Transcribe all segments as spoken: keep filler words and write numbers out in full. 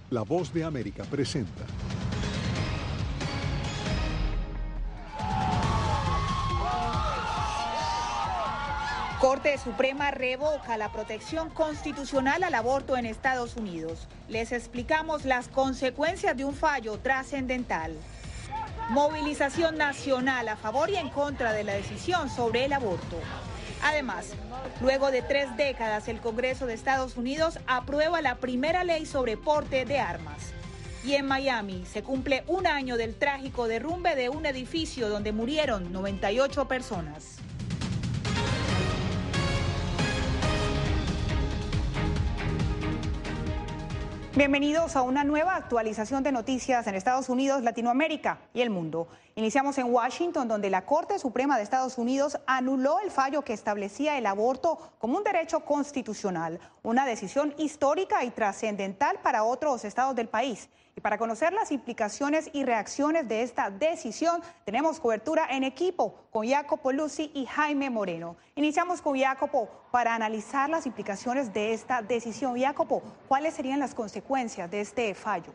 La Voz de América presenta. Corte Suprema revoca la protección constitucional al aborto en Estados Unidos. Les explicamos las consecuencias de un fallo trascendental. Movilización nacional a favor y en contra de la decisión sobre el aborto. Además, luego de tres décadas, el Congreso de Estados Unidos aprueba la primera ley sobre porte de armas. Y en Miami se cumple un año del trágico derrumbe de un edificio donde murieron noventa y ocho personas. Bienvenidos a una nueva actualización de noticias en Estados Unidos, Latinoamérica y el mundo. Iniciamos en Washington, donde la Corte Suprema de Estados Unidos anuló el fallo que establecía el aborto como un derecho constitucional, una decisión histórica y trascendental para otros estados del país. Y para conocer las implicaciones y reacciones de esta decisión, tenemos cobertura en equipo con Jacopo Luzzi y Jaime Moreno. Iniciamos con Jacopo para analizar las implicaciones de esta decisión. Jacopo, ¿cuáles serían las consecuencias de este fallo?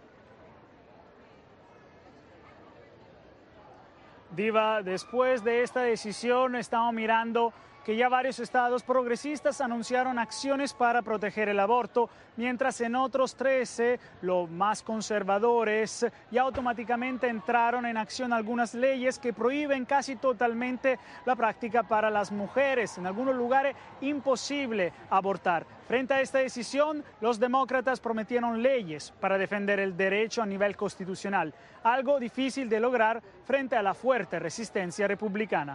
Diva, después de esta decisión estamos mirando que ya varios estados progresistas anunciaron acciones para proteger el aborto, mientras en otros trece, los más conservadores, ya automáticamente entraron en acción algunas leyes que prohíben casi totalmente la práctica para las mujeres. En algunos lugares, imposible abortar. Frente a esta decisión, los demócratas prometieron leyes para defender el derecho a nivel constitucional, algo difícil de lograr frente a la fuerte resistencia republicana.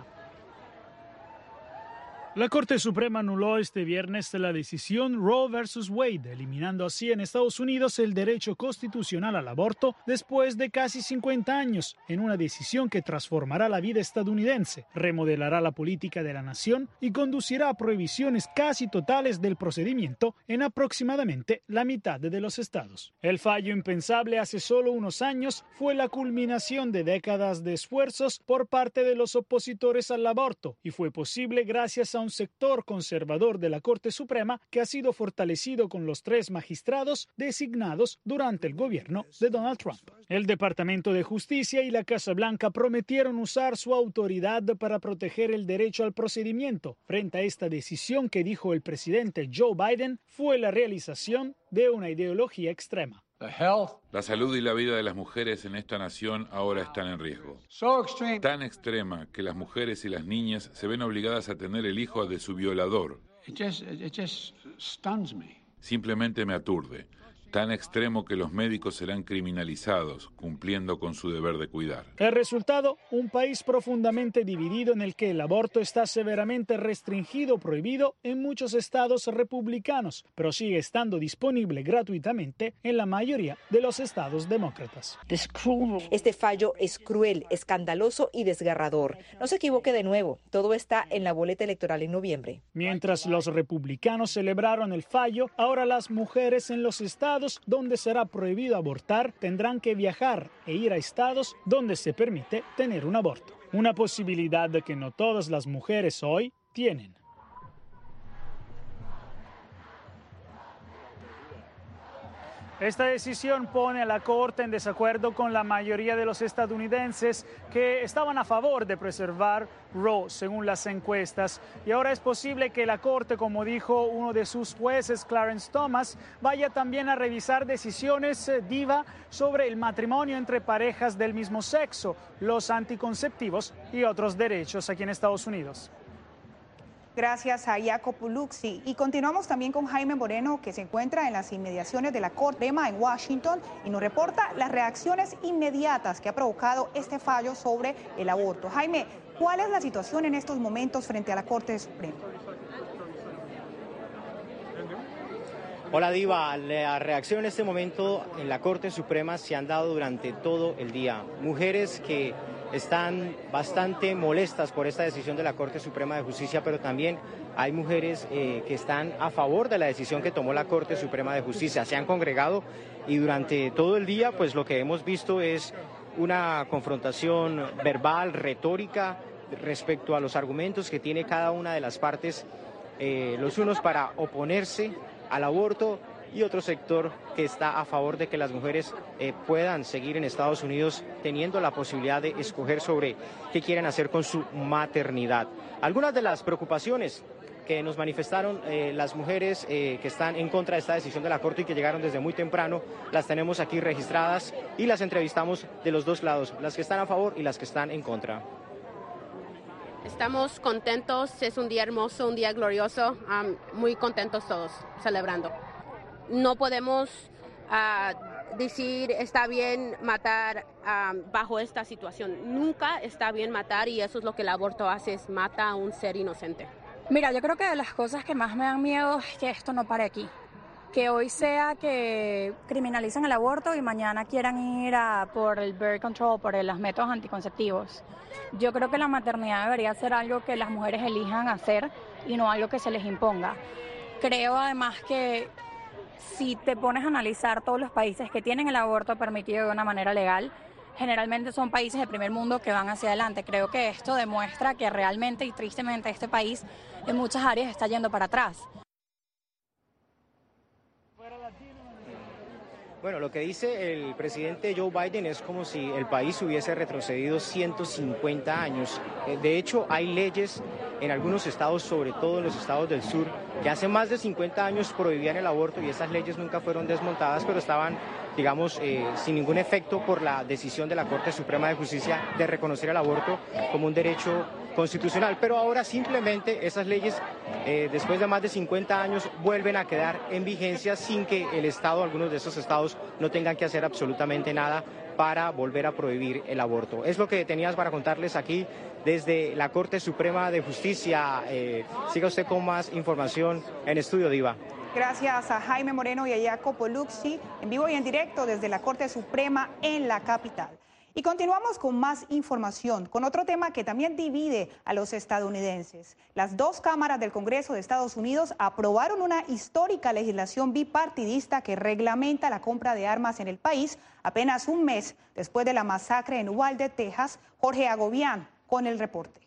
La Corte Suprema anuló este viernes la decisión Roe versus Wade, eliminando así en Estados Unidos el derecho constitucional al aborto después de casi cincuenta años, en una decisión que transformará la vida estadounidense, remodelará la política de la nación y conducirá a prohibiciones casi totales del procedimiento en aproximadamente la mitad de los estados. El fallo impensable hace solo unos años fue la culminación de décadas de esfuerzos por parte de los opositores al aborto y fue posible gracias a un sector conservador de la Corte Suprema que ha sido fortalecido con los tres magistrados designados durante el gobierno de Donald Trump. El Departamento de Justicia y la Casa Blanca prometieron usar su autoridad para proteger el derecho al procedimiento frente a esta decisión que, dijo el presidente Joe Biden, fue la realización de una ideología extrema. La salud y la vida de las mujeres en esta nación ahora están en riesgo. Tan extrema que las mujeres y las niñas se ven obligadas a tener el hijo de su violador. Simplemente me aturde. Tan extremo que los médicos serán criminalizados, cumpliendo con su deber de cuidar. El resultado, un país profundamente dividido en el que el aborto está severamente restringido o prohibido en muchos estados republicanos, pero sigue estando disponible gratuitamente en la mayoría de los estados demócratas. Este fallo es cruel, escandaloso y desgarrador. No se equivoque de nuevo, todo está en la boleta electoral en noviembre. Mientras los republicanos celebraron el fallo, ahora las mujeres en los estados donde será prohibido abortar tendrán que viajar e ir a estados donde se permite tener un aborto. Una posibilidad que no todas las mujeres hoy tienen. Esta decisión pone a la Corte en desacuerdo con la mayoría de los estadounidenses que estaban a favor de preservar Roe, según las encuestas. Y ahora es posible que la Corte, como dijo uno de sus jueces, Clarence Thomas, vaya también a revisar decisiones, eh, Diva, sobre el matrimonio entre parejas del mismo sexo, los anticonceptivos y otros derechos aquí en Estados Unidos. Gracias a Jacopo Luzzi. Y continuamos también con Jaime Moreno, que se encuentra en las inmediaciones de la Corte Suprema en Washington y nos reporta las reacciones inmediatas que ha provocado este fallo sobre el aborto. Jaime, ¿cuál es la situación en estos momentos frente a la Corte Suprema? Hola Diva, la reacción en este momento en la Corte Suprema se han dado durante todo el día. Mujeres que están bastante molestas por esta decisión de la Corte Suprema de Justicia, pero también hay mujeres eh, que están a favor de la decisión que tomó la Corte Suprema de Justicia. Se han congregado y durante todo el día pues lo que hemos visto es una confrontación verbal, retórica, respecto a los argumentos que tiene cada una de las partes, eh, los unos para oponerse al aborto y otro sector que está a favor de que las mujeres eh, puedan seguir en Estados Unidos teniendo la posibilidad de escoger sobre qué quieren hacer con su maternidad. Algunas de las preocupaciones que nos manifestaron eh, las mujeres eh, que están en contra de esta decisión de la Corte y que llegaron desde muy temprano, las tenemos aquí registradas y las entrevistamos de los dos lados, las que están a favor y las que están en contra. Estamos contentos, es un día hermoso, un día glorioso, um, muy contentos todos, celebrando. No podemos uh, decir está bien matar um, bajo esta situación. Nunca está bien matar y eso es lo que el aborto hace, es mata a un ser inocente. Mira, yo creo que de las cosas que más me dan miedo es que esto no pare aquí. Que hoy sea que criminalicen el aborto y mañana quieran ir a por el birth control, por los métodos anticonceptivos. Yo creo que la maternidad debería ser algo que las mujeres elijan hacer y no algo que se les imponga. Creo además que si te pones a analizar todos los países que tienen el aborto permitido de una manera legal, generalmente son países de primer mundo que van hacia adelante. Creo que esto demuestra que realmente y tristemente este país en muchas áreas está yendo para atrás. Bueno, lo que dice el presidente Joe Biden es como si el país hubiese retrocedido ciento cincuenta años. De hecho, hay leyes en algunos estados, sobre todo en los estados del sur, que hace más de cincuenta años prohibían el aborto y esas leyes nunca fueron desmontadas, pero estaban, digamos, eh, sin ningún efecto por la decisión de la Corte Suprema de Justicia de reconocer el aborto como un derecho constitucional. Pero ahora simplemente esas leyes, eh, después de más de cincuenta años, vuelven a quedar en vigencia sin que el Estado, algunos de esos estados, no tengan que hacer absolutamente nada para volver a prohibir el aborto. Es lo que tenías para contarles aquí desde la Corte Suprema de Justicia. Eh, siga usted con más información en Estudio Diva. Gracias a Jaime Moreno y a Jacopo Luxi, en vivo y en directo desde la Corte Suprema en la capital. Y continuamos con más información, con otro tema que también divide a los estadounidenses. Las dos cámaras del Congreso de Estados Unidos aprobaron una histórica legislación bipartidista que reglamenta la compra de armas en el país apenas un mes después de la masacre en Uvalde, Texas. Jorge Agobián con el reporte.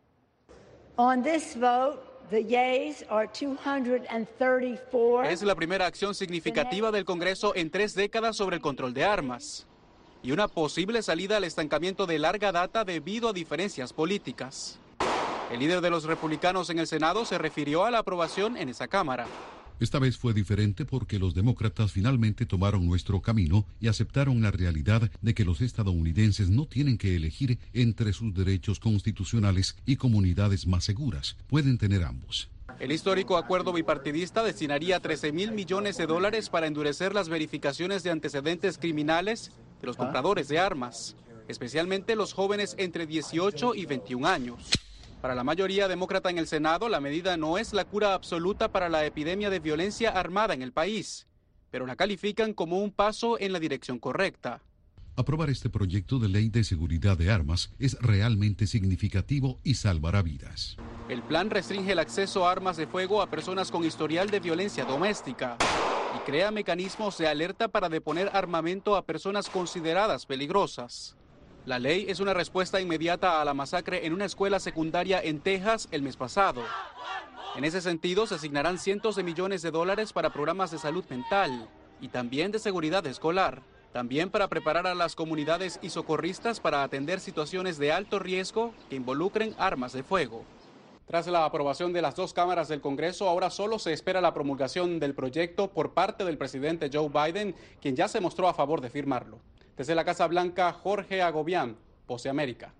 On this vote, the yeas are two hundred thirty-four. Es la primera acción significativa del Congreso en tres décadas sobre el control de armas y una posible salida al estancamiento de larga data debido a diferencias políticas. El líder de los republicanos en el Senado se refirió a la aprobación en esa Cámara. Esta vez fue diferente porque los demócratas finalmente tomaron nuestro camino y aceptaron la realidad de que los estadounidenses no tienen que elegir entre sus derechos constitucionales y comunidades más seguras. Pueden tener ambos. El histórico acuerdo bipartidista destinaría trece mil millones de dólares para endurecer las verificaciones de antecedentes criminales de los compradores de armas, especialmente los jóvenes entre dieciocho y veintiún años. Para la mayoría demócrata en el Senado, la medida no es la cura absoluta para la epidemia de violencia armada en el país, pero la califican como un paso en la dirección correcta. Aprobar este proyecto de ley de seguridad de armas es realmente significativo y salvará vidas. El plan restringe el acceso a armas de fuego a personas con historial de violencia doméstica y crea mecanismos de alerta para deponer armamento a personas consideradas peligrosas. La ley es una respuesta inmediata a la masacre en una escuela secundaria en Texas el mes pasado. En ese sentido, se asignarán cientos de millones de dólares para programas de salud mental y también de seguridad escolar. También para preparar a las comunidades y socorristas para atender situaciones de alto riesgo que involucren armas de fuego. Tras la aprobación de las dos cámaras del Congreso, ahora solo se espera la promulgación del proyecto por parte del presidente Joe Biden, quien ya se mostró a favor de firmarlo. Desde la Casa Blanca, Jorge Agobián, Voz América.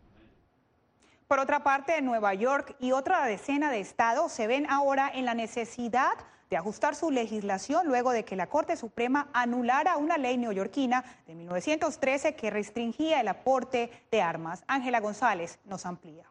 Por otra parte, Nueva York y otra decena de estados se ven ahora en la necesidad de ajustar su legislación luego de que la Corte Suprema anulara una ley neoyorquina de mil novecientos trece que restringía el aporte de armas. Ángela González nos amplía.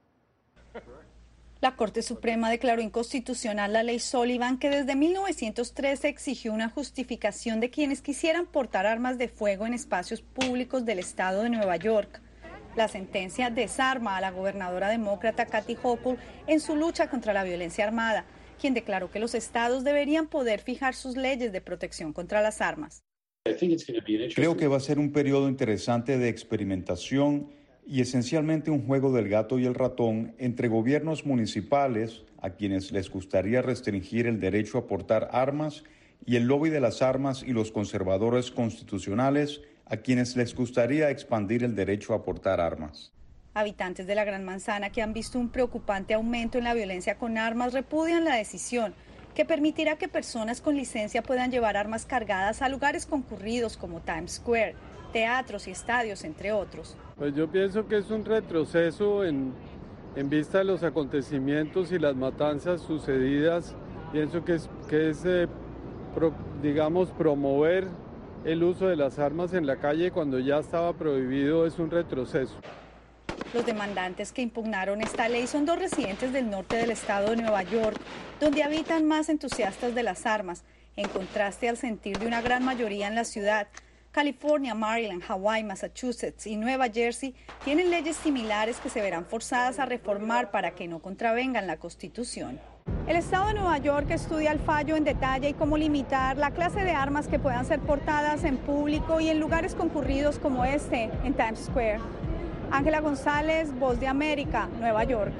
La Corte Suprema declaró inconstitucional la ley Sullivan, que desde mil novecientos trece exigió una justificación de quienes quisieran portar armas de fuego en espacios públicos del estado de Nueva York. La sentencia desarma a la gobernadora demócrata Kathy Hochul en su lucha contra la violencia armada, quien declaró que los estados deberían poder fijar sus leyes de protección contra las armas. Creo que va a ser un periodo interesante de experimentación y esencialmente un juego del gato y el ratón entre gobiernos municipales, a quienes les gustaría restringir el derecho a portar armas, y el lobby de las armas y los conservadores constitucionales a quienes les gustaría expandir el derecho a portar armas. Habitantes de la Gran Manzana, que han visto un preocupante aumento en la violencia con armas, repudian la decisión que permitirá que personas con licencia puedan llevar armas cargadas a lugares concurridos como Times Square, teatros y estadios, entre otros. Pues yo pienso que es un retroceso en, en vista de los acontecimientos y las matanzas sucedidas. Pienso que es, que es eh, pro, digamos, promover el uso de las armas en la calle cuando ya estaba prohibido es un retroceso. Los demandantes que impugnaron esta ley son dos residentes del norte del estado de Nueva York, donde habitan más entusiastas de las armas, en contraste al sentir de una gran mayoría en la ciudad. California, Maryland, Hawái, Massachusetts y Nueva Jersey tienen leyes similares que se verán forzadas a reformar para que no contravengan la Constitución. El estado de Nueva York estudia el fallo en detalle y cómo limitar la clase de armas que puedan ser portadas en público y en lugares concurridos como este, en Times Square. Ángela González, Voz de América, Nueva York.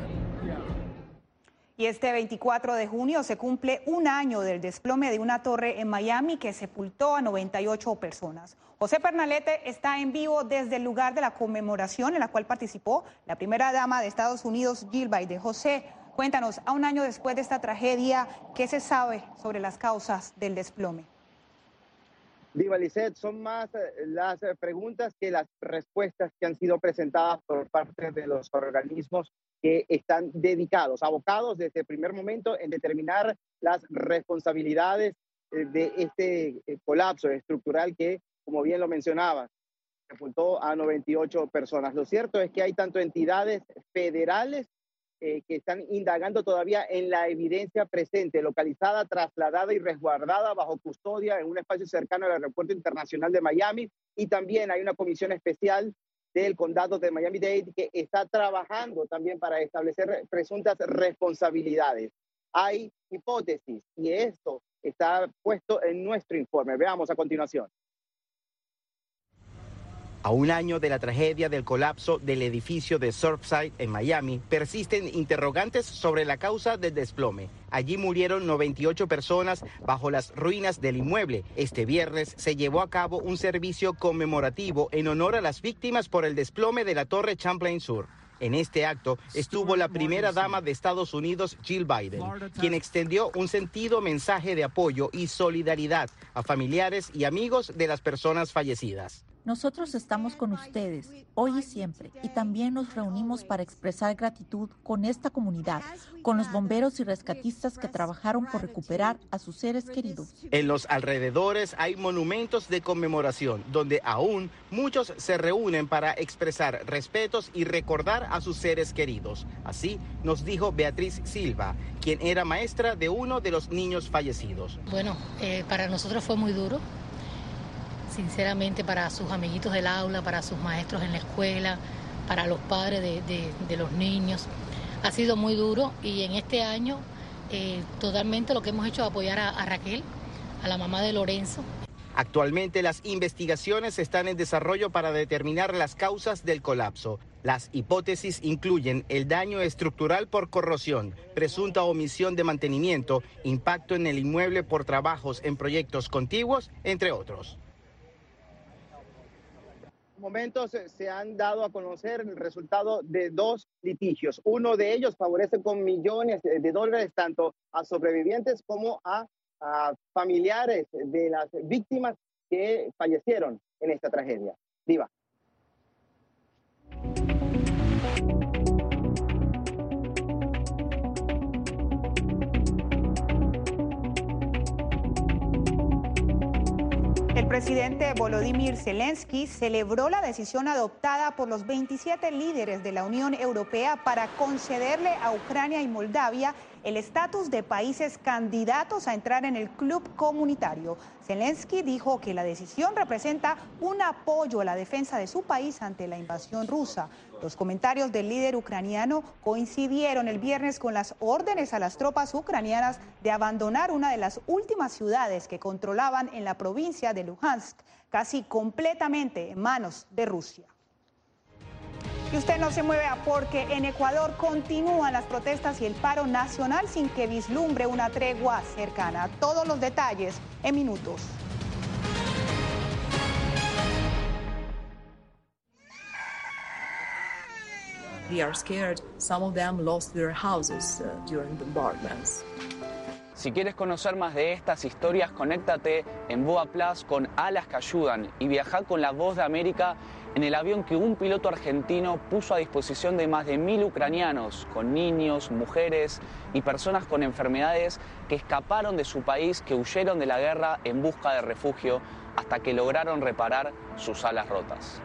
Y este veinticuatro de junio se cumple un año del desplome de una torre en Miami que sepultó a noventa y ocho personas. José Pernalete está en vivo desde el lugar de la conmemoración en la cual participó la primera dama de Estados Unidos, Jill Biden. José, cuéntanos, a un año después de esta tragedia, ¿qué se sabe sobre las causas del desplome? Diva Lisset, son más las preguntas que las respuestas que han sido presentadas por parte de los organismos que están dedicados, abocados desde el primer momento en determinar las responsabilidades de este colapso estructural que, como bien lo mencionaba, sepultó a noventa y ocho personas. Lo cierto es que hay tanto entidades federales eh, que están indagando todavía en la evidencia presente, localizada, trasladada y resguardada bajo custodia en un espacio cercano al Aeropuerto Internacional de Miami, y también hay una comisión especial del condado de Miami-Dade que está trabajando también para establecer presuntas responsabilidades. Hay hipótesis y esto está puesto en nuestro informe. Veamos a continuación. A un año de la tragedia del colapso del edificio de Surfside en Miami, persisten interrogantes sobre la causa del desplome. Allí murieron noventa y ocho personas bajo las ruinas del inmueble. Este viernes se llevó a cabo un servicio conmemorativo en honor a las víctimas por el desplome de la Torre Champlain Sur. En este acto estuvo la primera dama de Estados Unidos, Jill Biden, quien extendió un sentido mensaje de apoyo y solidaridad a familiares y amigos de las personas fallecidas. Nosotros estamos con ustedes, hoy y siempre, y también nos reunimos para expresar gratitud con esta comunidad, con los bomberos y rescatistas que trabajaron por recuperar a sus seres queridos. En los alrededores hay monumentos de conmemoración, donde aún muchos se reúnen para expresar respetos y recordar a sus seres queridos. Así nos dijo Beatriz Silva, quien era maestra de uno de los niños fallecidos. Bueno, eh, para nosotros fue muy duro. Sinceramente, para sus amiguitos del aula, para sus maestros en la escuela, para los padres de, de, de los niños. Ha sido muy duro y en este año eh, totalmente lo que hemos hecho es apoyar a, a Raquel, a la mamá de Lorenzo. Actualmente las investigaciones están en desarrollo para determinar las causas del colapso. Las hipótesis incluyen el daño estructural por corrosión, presunta omisión de mantenimiento, impacto en el inmueble por trabajos en proyectos contiguos, entre otros. Momentos se han dado a conocer el resultado de dos litigios. Uno de ellos favorece con millones de dólares tanto a sobrevivientes como a, a familiares de las víctimas que fallecieron en esta tragedia. Diva. El presidente Volodymyr Zelensky celebró la decisión adoptada por los veintisiete líderes de la Unión Europea para concederle a Ucrania y Moldavia el estatus de países candidatos a entrar en el club comunitario. Zelensky dijo que la decisión representa un apoyo a la defensa de su país ante la invasión rusa. Los comentarios del líder ucraniano coincidieron el viernes con las órdenes a las tropas ucranianas de abandonar una de las últimas ciudades que controlaban en la provincia de Luhansk, casi completamente en manos de Rusia. Y usted no se mueve porque en Ecuador continúan las protestas y el paro nacional sin que vislumbre una tregua cercana. Todos los detalles en minutos. They are scared. Some of them lost their houses uh, during bombardments. Si quieres conocer más de estas historias, conéctate en Boa Plus con Alas que Ayudan y viaja con la Voz de América en el avión que un piloto argentino puso a disposición de más de mil ucranianos, con niños, mujeres y personas con enfermedades que escaparon de su país, que huyeron de la guerra en busca de refugio hasta que lograron reparar sus alas rotas.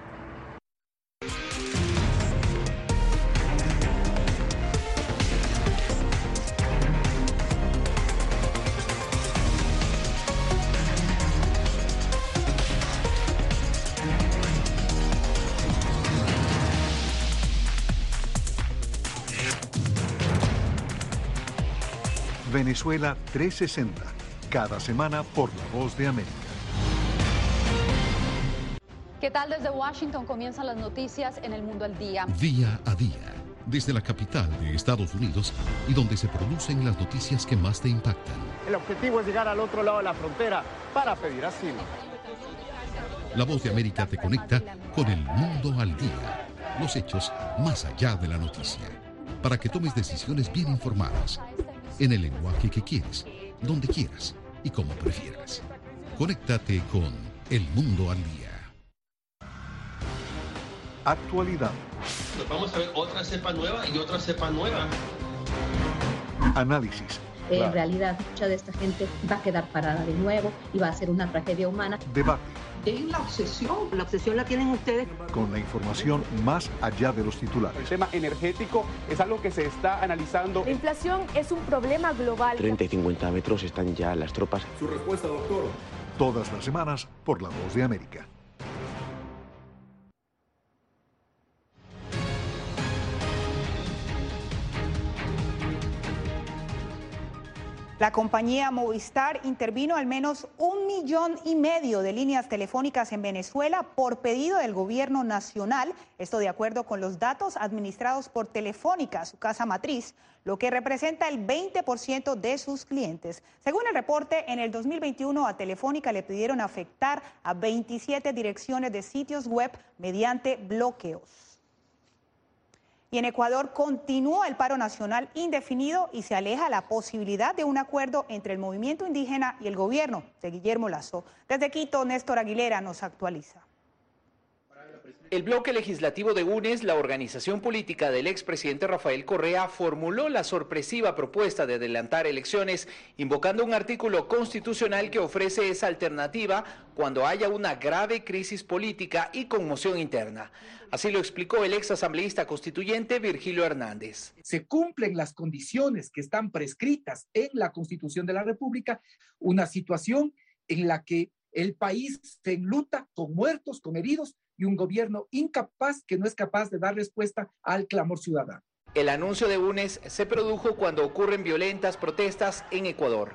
Venezuela trescientos sesenta, cada semana por La Voz de América. ¿Qué tal? Desde Washington comienzan las noticias en El Mundo al Día. Día a día, desde la capital de Estados Unidos y donde se producen las noticias que más te impactan. El objetivo es llegar al otro lado de la frontera para pedir asilo. La Voz de América te conecta con El Mundo al Día, los hechos más allá de la noticia, para que tomes decisiones bien informadas, en el lenguaje que quieres, donde quieras y como prefieras. Conéctate con El Mundo al Día. Actualidad. Nos vamos a ver otra cepa nueva y otra cepa nueva. Análisis. En claro. realidad, mucha de esta gente va a quedar parada de nuevo y va a ser una tragedia humana. Debate. Es la obsesión. La obsesión la tienen ustedes. Con la información más allá de los titulares. El tema energético es algo que se está analizando. La inflación es un problema global. treinta y cincuenta metros están ya las tropas. Su respuesta, doctor. Todas las semanas por La Voz de América. La compañía Movistar intervino al menos un millón y medio de líneas telefónicas en Venezuela por pedido del gobierno nacional, esto de acuerdo con los datos administrados por Telefónica, su casa matriz, lo que representa el veinte por ciento de sus clientes. Según el reporte, en el dos mil veintiuno a Telefónica le pidieron afectar a veintisiete direcciones de sitios web mediante bloqueos. Y en Ecuador continúa el paro nacional indefinido y se aleja la posibilidad de un acuerdo entre el movimiento indígena y el gobierno de Guillermo Lasso. Desde Quito, Néstor Aguilera nos actualiza. El bloque legislativo de U N E S, la organización política del expresidente Rafael Correa, formuló la sorpresiva propuesta de adelantar elecciones, invocando un artículo constitucional que ofrece esa alternativa cuando haya una grave crisis política y conmoción interna. Así lo explicó el ex asambleísta constituyente Virgilio Hernández. Se cumplen las condiciones que están prescritas en la Constitución de la República, una situación en la que el país se enluta con muertos, con heridos, y un gobierno incapaz que no es capaz de dar respuesta al clamor ciudadano. El anuncio de U N E S se produjo cuando ocurren violentas protestas en Ecuador.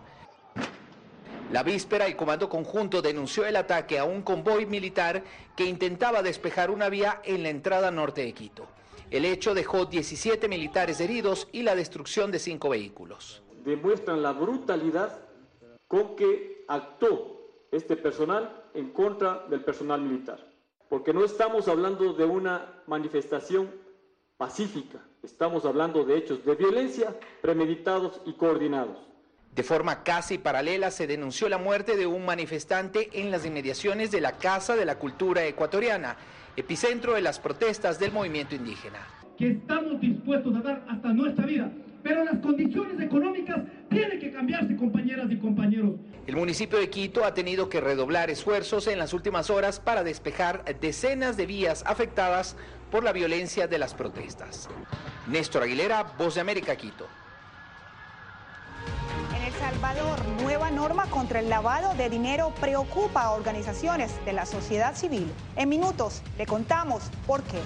La víspera, el Comando Conjunto denunció el ataque a un convoy militar que intentaba despejar una vía en la entrada norte de Quito. El hecho dejó diecisiete militares heridos y la destrucción de cinco vehículos. Demuestran la brutalidad con que actuó este personal en contra del personal militar. Porque no estamos hablando de una manifestación pacífica, estamos hablando de hechos de violencia premeditados y coordinados. De forma casi paralela se denunció la muerte de un manifestante en las inmediaciones de la Casa de la Cultura Ecuatoriana, epicentro de las protestas del movimiento indígena. Que estamos dispuestos a dar hasta nuestra vida, pero las condiciones económicas tienen que cambiarse, compañeras y compañeros. El municipio de Quito ha tenido que redoblar esfuerzos en las últimas horas para despejar decenas de vías afectadas por la violencia de las protestas. Néstor Aguilera, Voz de América, Quito. En El Salvador, nueva norma contra el lavado de dinero preocupa a organizaciones de la sociedad civil. En minutos le contamos por qué.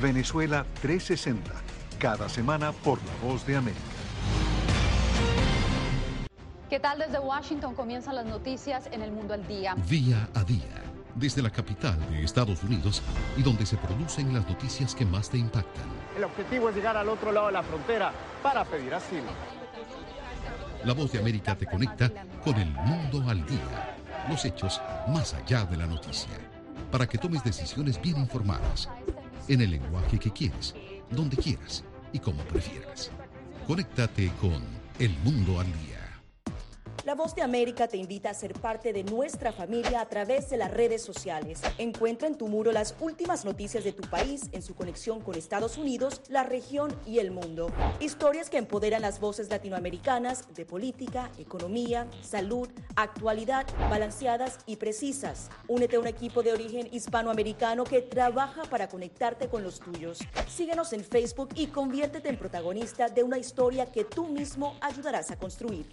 Venezuela trescientos sesenta, cada semana por La Voz de América. ¿Qué tal? Desde Washington comienzan las noticias en El Mundo al Día. Día a día, desde la capital de Estados Unidos y donde se producen las noticias que más te impactan. El objetivo es llegar al otro lado de la frontera para pedir asilo. La Voz de América te conecta con El Mundo al Día. Los hechos más allá de la noticia. Para que tomes decisiones bien informadas. En el lenguaje que quieres, donde quieras y como prefieras. Conéctate con El Mundo al Día. La Voz de América te invita a ser parte de nuestra familia a través de las redes sociales. Encuentra en tu muro las últimas noticias de tu país en su conexión con Estados Unidos, la región y el mundo. Historias que empoderan las voces latinoamericanas de política, economía, salud, actualidad, balanceadas y precisas. Únete a un equipo de origen hispanoamericano que trabaja para conectarte con los tuyos. Síguenos en Facebook y conviértete en protagonista de una historia que tú mismo ayudarás a construir.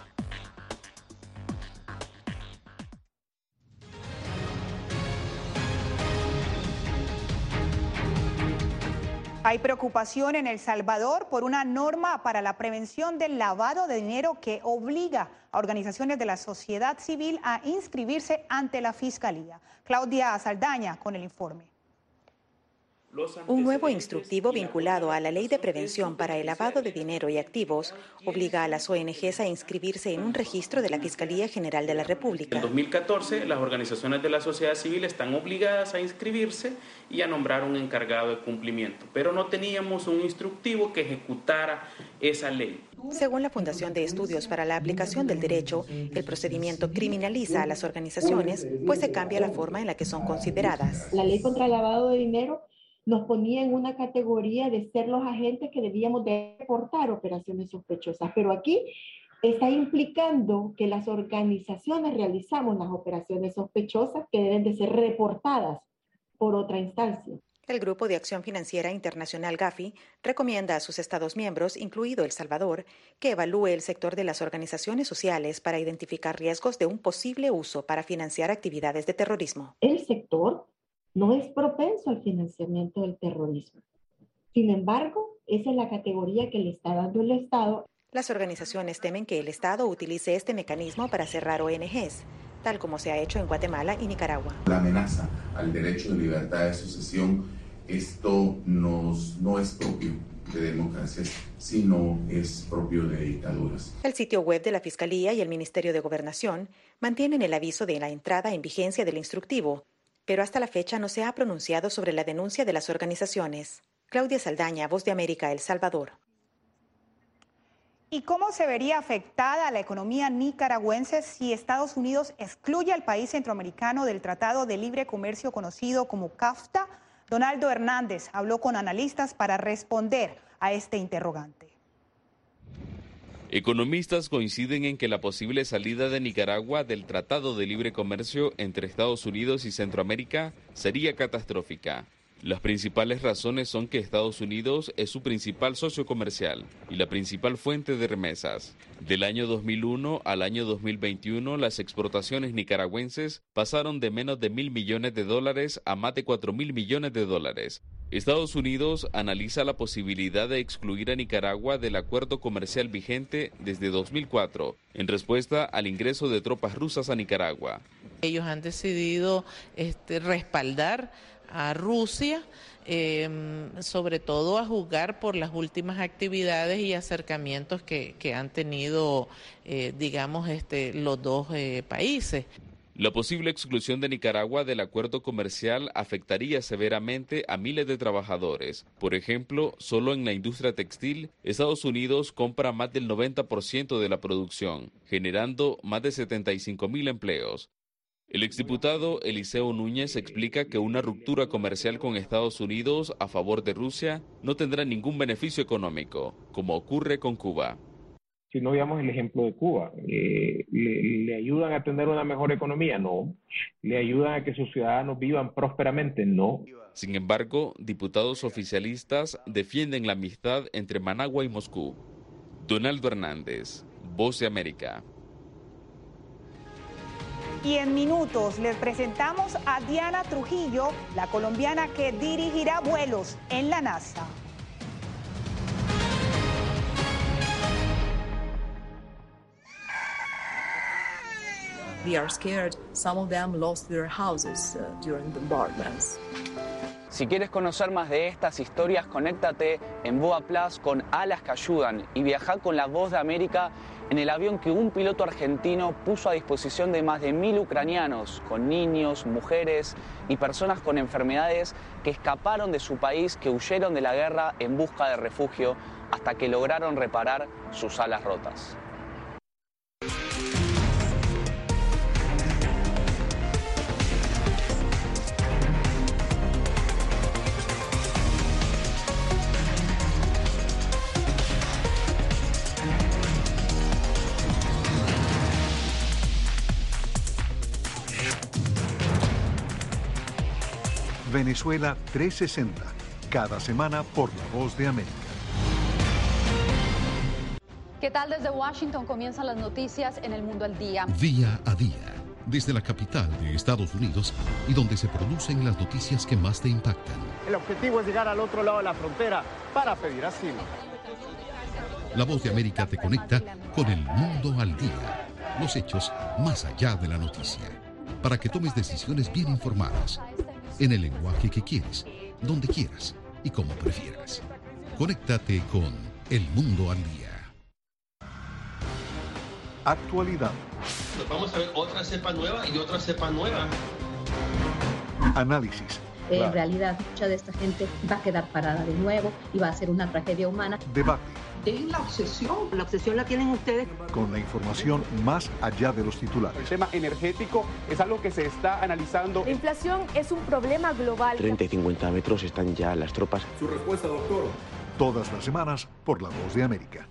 Hay preocupación en El Salvador por una norma para la prevención del lavado de dinero que obliga a organizaciones de la sociedad civil a inscribirse ante la Fiscalía. Claudia Saldaña con el informe. Un nuevo instructivo vinculado a la Ley de Prevención para el Lavado de Dinero y Activos obliga a las O N Ges a inscribirse en un registro de la Fiscalía General de la República. En dos mil catorce, las organizaciones de la sociedad civil están obligadas a inscribirse y a nombrar un encargado de cumplimiento, pero no teníamos un instructivo que ejecutara esa ley. Según la Fundación de Estudios para la Aplicación del Derecho, el procedimiento criminaliza a las organizaciones, pues se cambia la forma en la que son consideradas. La ley contra el lavado de dinero nos ponía en una categoría de ser los agentes que debíamos de reportar operaciones sospechosas, pero aquí está implicando que las organizaciones realizamos las operaciones sospechosas que deben de ser reportadas por otra instancia. El Grupo de Acción Financiera Internacional Gafi recomienda a sus Estados miembros, incluido El Salvador, que evalúe el sector de las organizaciones sociales para identificar riesgos de un posible uso para financiar actividades de terrorismo. El sector no es propenso al financiamiento del terrorismo. Sin embargo, esa es la categoría que le está dando el Estado. Las organizaciones temen que el Estado utilice este mecanismo para cerrar O N Ges, tal como se ha hecho en Guatemala y Nicaragua. La amenaza al derecho de libertad de asociación, esto nos, no es propio de democracias, sino es propio de dictaduras. El sitio web de la Fiscalía y el Ministerio de Gobernación mantienen el aviso de la entrada en vigencia del instructivo, pero hasta la fecha no se ha pronunciado sobre la denuncia de las organizaciones. Claudia Saldaña, Voz de América, El Salvador. ¿Y cómo se vería afectada la economía nicaragüense si Estados Unidos excluye al país centroamericano del Tratado de Libre Comercio conocido como CAFTA? Donaldo Hernández habló con analistas para responder a este interrogante. Economistas coinciden en que la posible salida de Nicaragua del Tratado de Libre Comercio entre Estados Unidos y Centroamérica sería catastrófica. Las principales razones son que Estados Unidos es su principal socio comercial y la principal fuente de remesas. Del año dos mil uno al año dos mil veintiuno, las exportaciones nicaragüenses pasaron de menos de mil millones de dólares a más de cuatro mil millones de dólares. Estados Unidos analiza la posibilidad de excluir a Nicaragua del acuerdo comercial vigente desde dos mil cuatro, en respuesta al ingreso de tropas rusas a Nicaragua. Ellos han decidido este, respaldar a Rusia, eh, sobre todo a juzgar por las últimas actividades y acercamientos que, que han tenido, eh, digamos, este, los dos eh, países. La posible exclusión de Nicaragua del acuerdo comercial afectaría severamente a miles de trabajadores. Por ejemplo, solo en la industria textil, Estados Unidos compra más del noventa por ciento de la producción, generando más de setenta y cinco mil empleos. El exdiputado Eliseo Núñez explica que una ruptura comercial con Estados Unidos a favor de Rusia no tendrá ningún beneficio económico, como ocurre con Cuba. Si no veamos el ejemplo de Cuba, eh, le, ¿le ayudan a tener una mejor economía? No. ¿Le ayudan a que sus ciudadanos vivan prósperamente? No. Sin embargo, diputados oficialistas defienden la amistad entre Managua y Moscú. Donaldo Hernández, Voz de América. Y en minutos les presentamos a Diana Trujillo, la colombiana que dirigirá vuelos en la NASA. They are scared. Some of them lost their houses uh, during the bombardments. Si quieres conocer más de estas historias, conéctate en Boa Plus con Alas que Ayudan y viaja con La Voz de América en el avión que un piloto argentino puso a disposición de más de mil ucranianos, con niños, mujeres y personas con enfermedades que escaparon de su país, que huyeron de la guerra en busca de refugio hasta que lograron reparar sus alas rotas. Venezuela trescientos sesenta, cada semana por La Voz de América. ¿Qué tal? Desde Washington comienzan las noticias en El Mundo al Día. Día a día, desde la capital de Estados Unidos y donde se producen las noticias que más te impactan. El objetivo es llegar al otro lado de la frontera para pedir asilo. La Voz de América te conecta con El Mundo al Día. Los hechos más allá de la noticia. Para que tomes decisiones bien informadas. En el lenguaje que quieres, donde quieras y como prefieras. Conéctate con El Mundo al Día. Actualidad. Nos vamos a ver otra cepa nueva y otra cepa nueva. Análisis. En claro. realidad, mucha de esta gente va a quedar parada de nuevo y va a ser una tragedia humana. Debate. Dejen la obsesión, la obsesión la tienen ustedes. Con la información más allá de los titulares. El tema energético es algo que se está analizando. La inflación es un problema global. treinta y cincuenta metros están ya las tropas. Su respuesta, doctor. Todas las semanas por La Voz de América.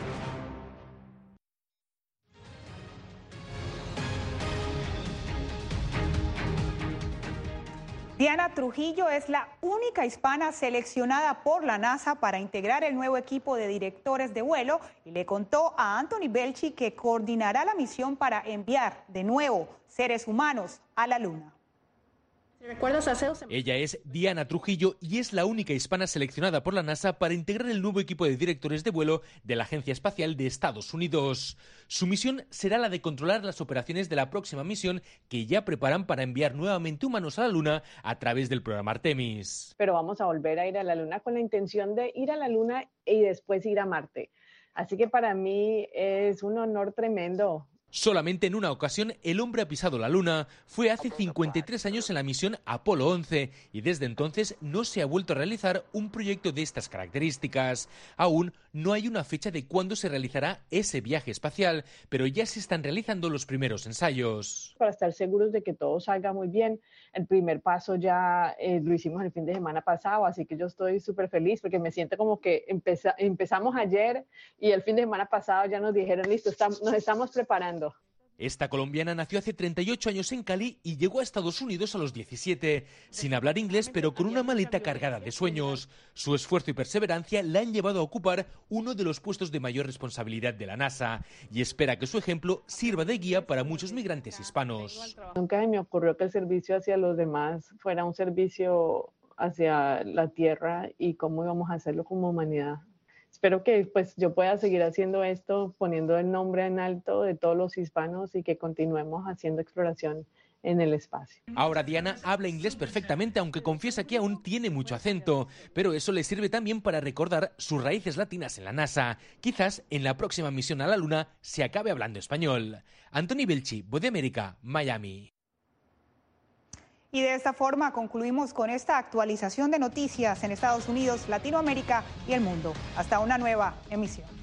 Diana Trujillo es la única hispana seleccionada por la NASA para integrar el nuevo equipo de directores de vuelo y le contó a Anthony Belchi que coordinará la misión para enviar de nuevo seres humanos a la Luna. ¿Recuerdas hace dos semanas? Ella es Diana Trujillo y es la única hispana seleccionada por la NASA para integrar el nuevo equipo de directores de vuelo de la Agencia Espacial de Estados Unidos. Su misión será la de controlar las operaciones de la próxima misión que ya preparan para enviar nuevamente humanos a la Luna a través del programa Artemis. Pero vamos a volver a ir a la Luna con la intención de ir a la Luna y después ir a Marte. Así que para mí es un honor tremendo. Solamente en una ocasión el hombre ha pisado la Luna. Fue hace cincuenta y tres años en la misión Apolo once y desde entonces no se ha vuelto a realizar un proyecto de estas características. Aún no hay una fecha de cuándo se realizará ese viaje espacial, pero ya se están realizando los primeros ensayos. Para estar seguros de que todo salga muy bien, el primer paso ya eh, lo hicimos el fin de semana pasado, así que yo estoy súper feliz porque me siento como que empeza, empezamos ayer y el fin de semana pasado ya nos dijeron, listo, estamos, nos estamos preparando. Esta colombiana nació hace treinta y ocho años en Cali y llegó a Estados Unidos a los diecisiete, sin hablar inglés pero con una maleta cargada de sueños. Su esfuerzo y perseverancia la han llevado a ocupar uno de los puestos de mayor responsabilidad de la NASA y espera que su ejemplo sirva de guía para muchos migrantes hispanos. Nunca me ocurrió que el servicio hacia los demás fuera un servicio hacia la tierra y cómo íbamos a hacerlo como humanidad. Espero que pues, yo pueda seguir haciendo esto, poniendo el nombre en alto de todos los hispanos y que continuemos haciendo exploración en el espacio. Ahora Diana habla inglés perfectamente, aunque confiesa que aún tiene mucho acento, pero eso le sirve también para recordar sus raíces latinas en la NASA. Quizás en la próxima misión a la Luna se acabe hablando español. Anthony Belchi, Voz de América, Miami. Y de esta forma concluimos con esta actualización de noticias en Estados Unidos, Latinoamérica y el mundo. Hasta una nueva emisión.